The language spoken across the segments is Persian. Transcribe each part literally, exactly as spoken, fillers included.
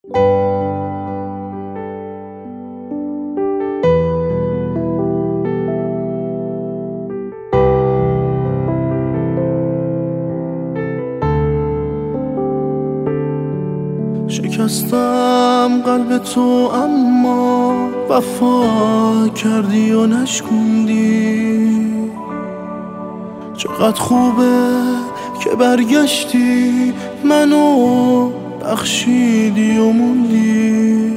شکستم قلب تو اما وفا کردی و نشکوندی. چقدر خوبه که برگشتی منو بخشیدی و موندی.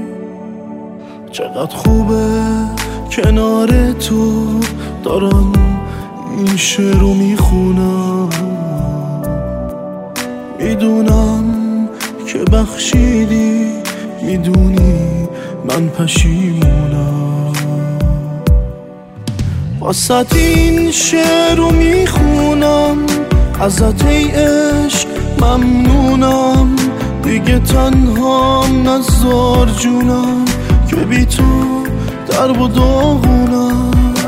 چقدر خوبه کنار تو دارم این شعر رو میخونم. میدونم که بخشیدی، میدونی من پشیمونم. واسه این شعر رو میخونم، ازت ای عشق ممنونم. دیگه تنهام نذار جونم که بی تو درب و داغونم.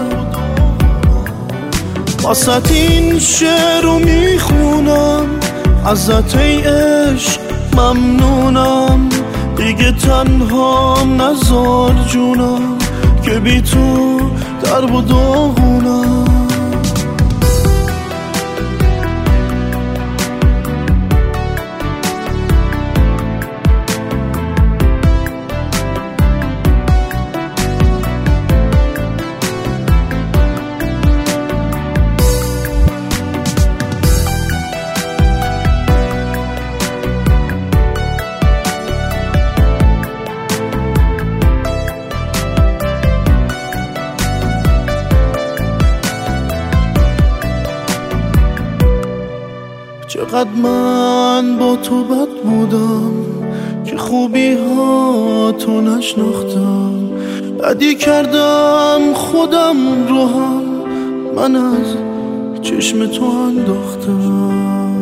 واسه این شعر رو میخونم، ازت ای عشق ممنونم. دیگه تنهام نذار جونم که بی تو درب و داغونم. چقدر من با تو بد بودم که خوبی ها تو نشناختم. بدی کردم خودم رو هم من از چشم تو انداختم.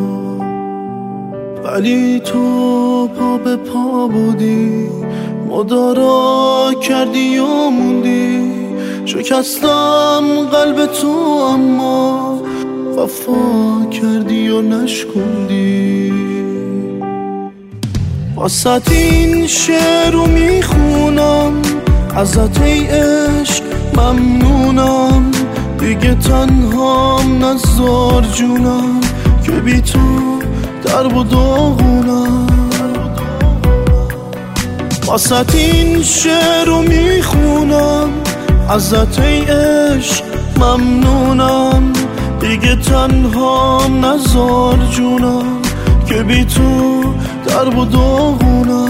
ولی تو پا به پا بودی، مدارا کردی و موندی. شکستم قلب تو اما وفا کردی و نشکوندی. واسه این شعر رو میخونم، ازت ای عشق ممنونم. دیگه تنهام نذار جونم که بی تو درب و داغونم. واسه این شعر رو میخونم، ازت ای عشق ممنونم. دیگه تنهام نذار جونم که بی تو درب و داغونم.